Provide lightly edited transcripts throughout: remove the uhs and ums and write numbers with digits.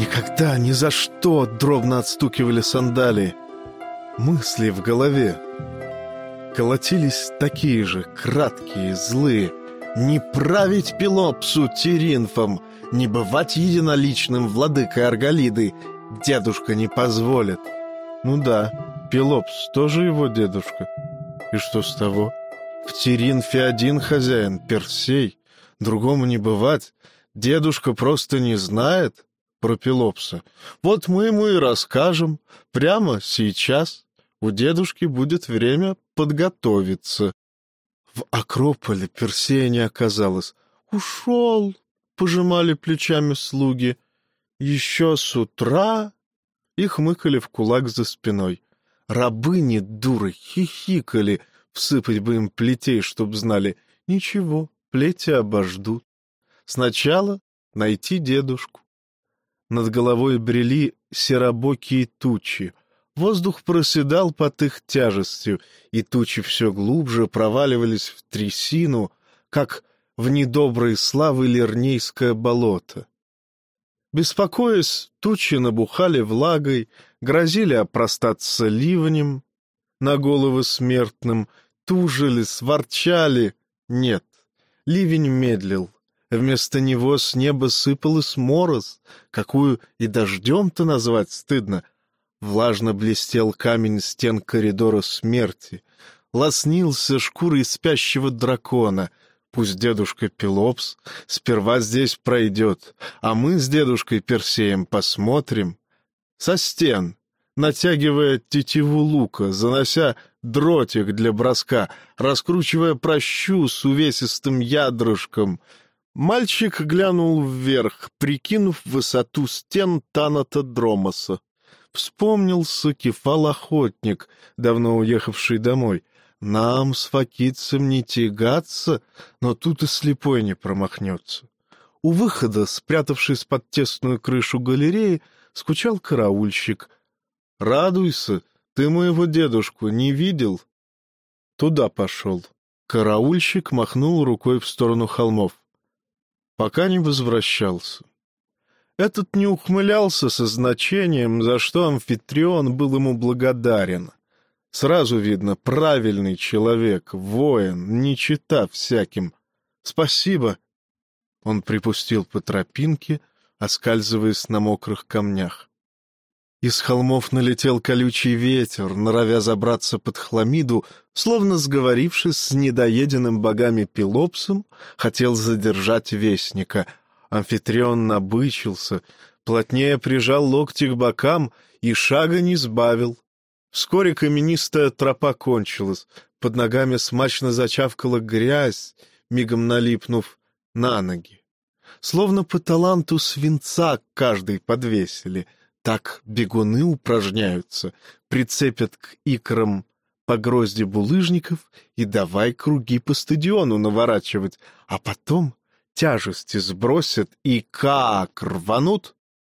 Никогда, ни за что дробно отстукивали сандалии. Мысли в голове колотились такие же, краткие, злые. Не править Пелопсу Тиринфом, не бывать единоличным владыкой Арголиды дедушка не позволит. Ну да, Пелопс тоже его дедушка. И что с того? В Тиринфе один хозяин, Персей, другому не бывать. Дедушка просто не знает про Пелопса. Вот мы ему и расскажем прямо сейчас. У дедушки будет время подготовиться. В Акрополе Персея не оказалось. «Ушел», — пожимали плечами слуги. Еще с утра и хмыкали в кулак за спиной. Рабыни дуры хихикали, всыпать бы им плетей, чтоб знали. Ничего, плети обождут. Сначала найти дедушку. Над головой брели серобокие тучи. Воздух проседал под их тяжестью, и тучи все глубже проваливались в трясину, как в недоброй славы Лирнейское болото. Беспокоясь, тучи набухали влагой, грозили опростаться ливнем на головы смертным, тужились, ворчали. Нет, ливень медлил. Вместо него с неба сыпалась морось, какую и дождем-то назвать стыдно. Влажно блестел камень стен коридора смерти. Лоснился шкурой спящего дракона. Пусть дедушка Пелопс сперва здесь пройдет, а мы с дедушкой Персеем посмотрим. Со стен, натягивая тетиву лука, занося дротик для броска, раскручивая пращу с увесистым ядрышком, мальчик глянул вверх, прикинув высоту стен Таната Дромоса. Вспомнился Кефал-охотник, давно уехавший домой. Нам с факийцем не тягаться, но тут и слепой не промахнется. У выхода, спрятавшись под тесную крышу галереи, скучал караульщик. «Радуйся, ты моего дедушку не видел?» Туда пошел. Караульщик махнул рукой в сторону холмов. Пока не возвращался. Этот не ухмылялся со значением, за что Амфитрион был ему благодарен. Сразу видно, правильный человек, воин, не чета всяким. «Спасибо!» Он припустил по тропинке, оскальзываясь на мокрых камнях. Из холмов налетел колючий ветер, норовя забраться под хламиду, словно сговорившись с недоеденным богами Пелопсом, хотел задержать вестника. Амфитрион набычился, плотнее прижал локти к бокам и шага не сбавил. Вскоре каменистая тропа кончилась, под ногами смачно зачавкала грязь, мигом налипнув на ноги. Словно по таланту свинца каждый подвесили. Так бегуны упражняются, прицепят к икрам по грозди булыжников и давай круги по стадиону наворачивать, а потом тяжести сбросят и как рванут.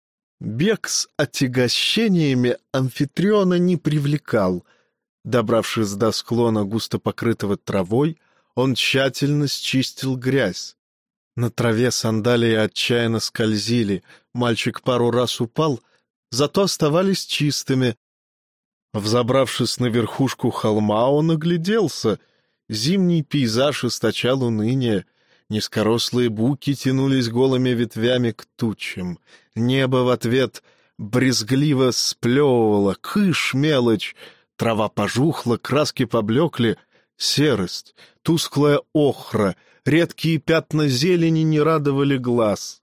Бег с отягощениями Амфитриона не привлекал. Добравшись до склона, густо покрытого травой, он тщательно счистил грязь. На траве сандалии отчаянно скользили, мальчик пару раз упал, зато оставались чистыми. Взобравшись на верхушку холма, он огляделся. Зимний пейзаж источал уныние. Низкорослые буки тянулись голыми ветвями к тучам. Небо в ответ брезгливо сплевывало. Кыш, мелочь! Трава пожухла, краски поблекли. Серость, тусклая охра, редкие пятна зелени не радовали глаз.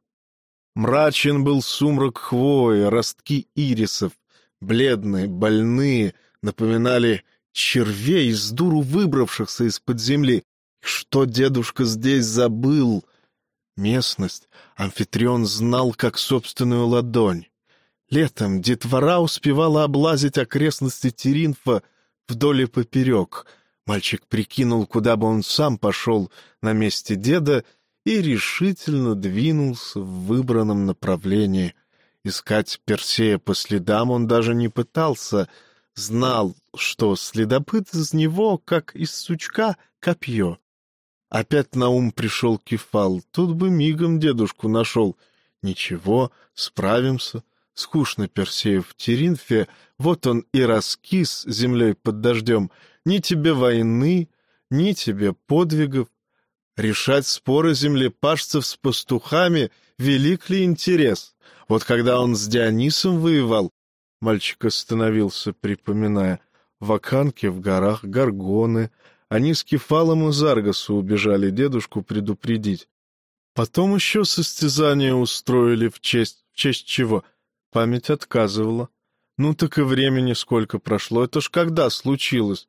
Мрачен был сумрак хвои, ростки ирисов. Бледные, больные, напоминали червей, с дуру выбравшихся из-под земли. Что дедушка здесь забыл? Местность Амфитрион знал как собственную ладонь. Летом детвора успевала облазить окрестности Тиринфа вдоль и поперек. Мальчик прикинул, куда бы он сам пошел на месте деда, и решительно двинулся в выбранном направлении. Искать Персея по следам он даже не пытался. Знал, что следопыт из него, как из сучка, копье. Опять на ум пришел Кефал. Тут бы мигом дедушку нашел. Ничего, справимся. Скучно Персею в Теринфе, вот он и раскис землей под дождем. Ни тебе войны, ни тебе подвигов. Решать споры землепашцев с пастухами — велик ли интерес? Вот когда он с Дионисом воевал, мальчик остановился, припоминая, в Аканке в горах горгоны, они с Кефалом из Аргоса убежали дедушку предупредить. Потом еще состязания устроили в честь чего? Память отказывала. Ну так и времени сколько прошло, это ж когда случилось?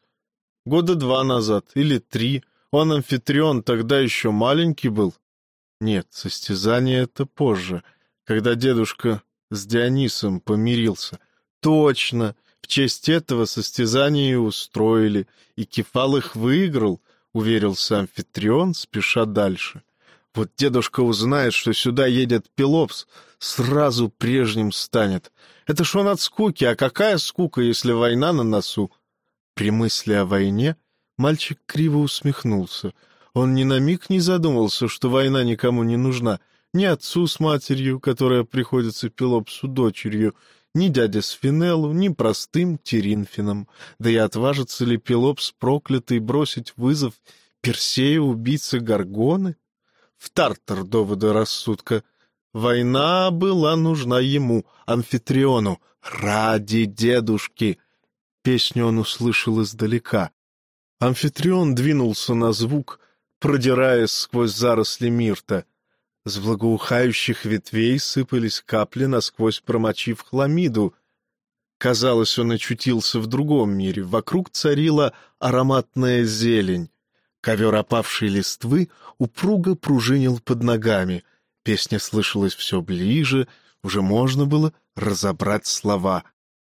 2 года назад или 3. Он, Амфитрион, тогда еще маленький был. Нет, состязание это позже, когда дедушка с Дионисом помирился. Точно, в честь этого состязания и устроили, и Кефал их выиграл, уверился Амфитрион, спеша дальше. Вот дедушка узнает, что сюда едет Пелопс, сразу прежним станет. Это ж он от скуки, а какая скука, если война на носу? При мысли о войне мальчик криво усмехнулся. Он ни на миг не задумался, что война никому не нужна, ни отцу с матерью, которая приходится Пелопсу дочерью, ни дяде Сфинелу, ни простым Теринфинам. Да и отважится ли Пелопс проклятый бросить вызов Персею, убийце Горгоны? В Тартар доводы рассудка. Война была нужна ему, Амфитриону, ради дедушки. Песню он услышал издалека. Амфитрион двинулся на звук, продираясь сквозь заросли мирта. С благоухающих ветвей сыпались капли, насквозь промочив хламиду. Казалось, он очутился в другом мире. Вокруг царила ароматная зелень. Ковер опавшей листвы упруго пружинил под ногами. Песня слышалась все ближе, уже можно было разобрать слова.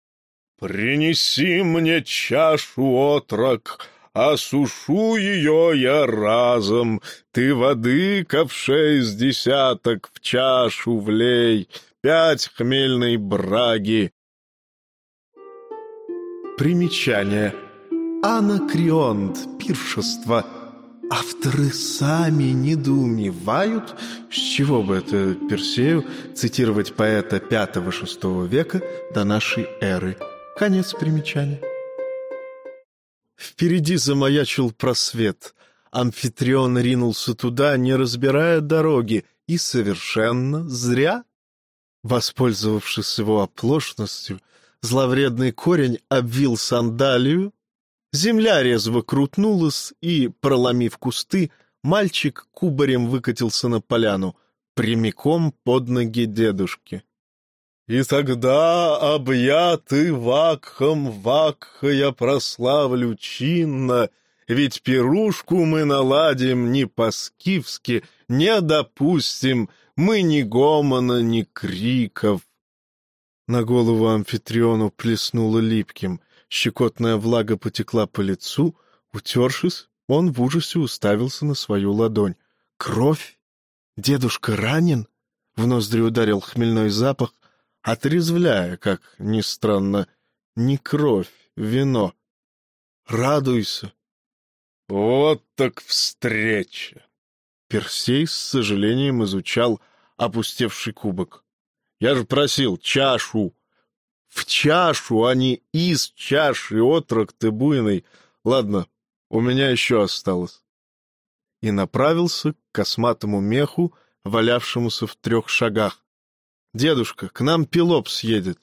«Принеси мне чашу, отрок, осушу ее я разом. Ты воды ковшей с десяток в чашу влей, 5 хмельной браги». Примечание. Анакреонт, пиршество. Авторы сами недоумевают, с чего бы это Персею цитировать поэта V-VI века до нашей эры. Конец примечания. Впереди замаячил просвет. Амфитрион ринулся туда, не разбирая дороги, и совершенно зря. Воспользовавшись его оплошностью, зловредный корень обвил сандалию. Земля резво крутнулась, и, проломив кусты, мальчик кубарем выкатился на поляну, прямиком под ноги дедушки. «И тогда, объятый вакхом, вакха я прославлю чинно, ведь пирушку мы наладим не по-скифски, не допустим мы ни гомона, ни криков». На голову Амфитриону плеснуло липким, щекотная влага потекла по лицу. Утершись, он в ужасе уставился на свою ладонь. «Кровь? Дедушка ранен?» В ноздри ударил хмельной запах, отрезвляя, как ни странно, не кровь, вино. «Радуйся!» «Вот так встреча!» Персей с сожалением изучал опустевший кубок. «Я же просил чашу!» «В чашу, а не из чаши, отрок ты буйный. Ладно, у меня еще осталось». И направился к косматому меху, валявшемуся в 3 шагах. «Дедушка, к нам Пелопс едет».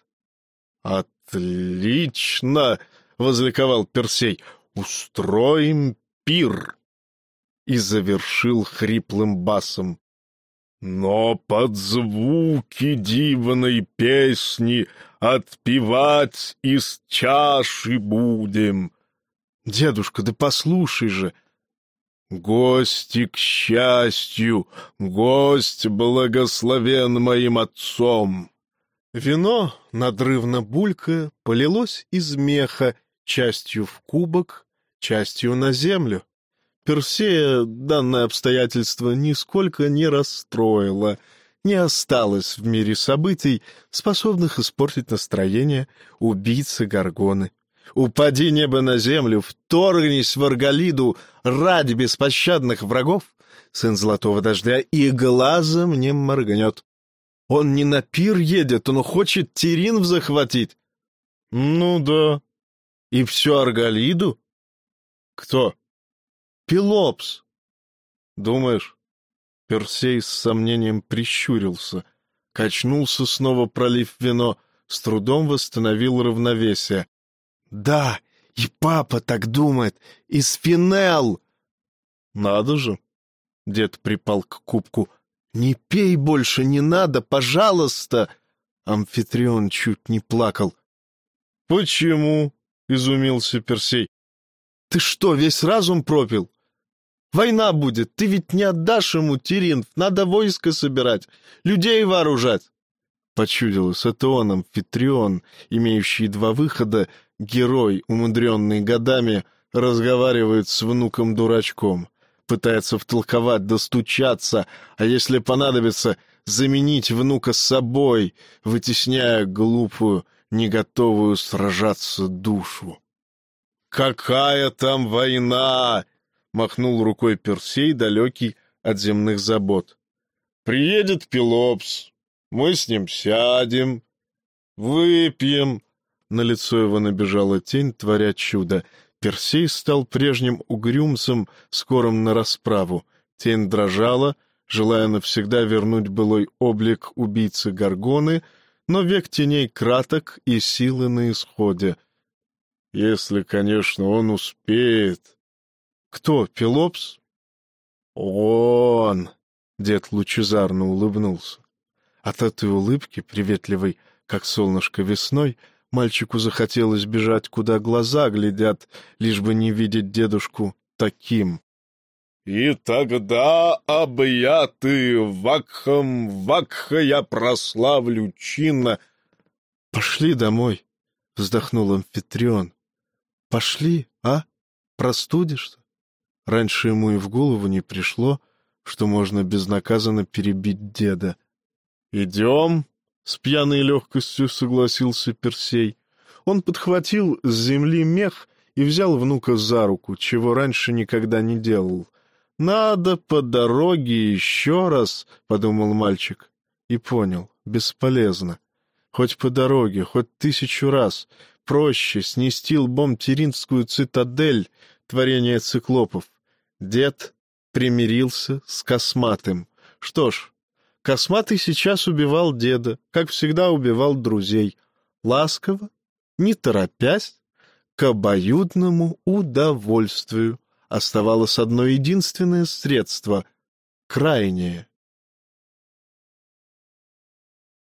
«Отлично!» — возликовал Персей. «Устроим пир!» И завершил хриплым басом. «Но под звуки дивной песни отпевать из чаши будем». «Дедушка, да послушай же!» «Гости к счастью, гость благословен моим отцом». Вино, надрывно булькая, полилось из меха, частью в кубок, частью на землю. Персея данное обстоятельство нисколько не расстроило. Не осталось в мире событий, способных испортить настроение убийцы Горгоны. Упади небо на землю, вторгнись в Арголиду ради беспощадных врагов, сын Золотого Дождя и глазом не моргнет. Он не на пир едет, он хочет Терин захватить. Ну да. И все Арголиду? Кто? Пелопс. Думаешь? Персей с сомнением прищурился, качнулся, снова пролив вино, с трудом восстановил равновесие. Да, и папа так думает, и Сфинел. Надо же. Дед припал к кубку. Не пей больше, не надо, пожалуйста. Амфитрион чуть не плакал. Почему? Изумился Персей. Ты что, весь разум пропил? Война будет, ты ведь не отдашь ему Теринф, надо войско собирать, людей вооружать. Почудилось, это он, Амфитрион, имеющий 2 выхода, герой, умудренный годами, разговаривает с внуком-дурачком, пытается втолковать, достучаться, а если понадобится, заменить внука собой, вытесняя глупую, не готовую сражаться душу. «Какая там война!» — махнул рукой Персей, далекий от земных забот. «Приедет Пелопс, мы с ним сядем, выпьем». На лицо его набежала тень, творя чудо. Персей стал прежним угрюмцем, скорым на расправу. Тень дрожала, желая навсегда вернуть былой облик убийцы Горгоны, но век теней краток и силы на исходе. Если, конечно, он успеет. Кто, Пелопс? Он! Дед лучезарно улыбнулся. От этой улыбки, приветливой, как солнышко весной, мальчику захотелось бежать, куда глаза глядят, лишь бы не видеть дедушку таким. «И тогда, объятый Вакха я прославлю чинно». «Пошли домой», — вздохнул Амфитрион. «Пошли, а? Простудишься?» Раньше ему и в голову не пришло, что можно безнаказанно перебить деда. «Идем», — с пьяной легкостью согласился Персей. Он подхватил с земли мех и взял внука за руку, чего раньше никогда не делал. «Надо по дороге еще раз», — подумал мальчик, и понял, бесполезно. Хоть по дороге, хоть 1000 раз. Проще снести лбом Теринскую цитадель, творение циклопов. Дед примирился с Косматым. Что ж, Косматый сейчас убивал деда, как всегда убивал друзей. Ласково, не торопясь, к обоюдному удовольствию. Оставалось одно единственное средство — крайнее.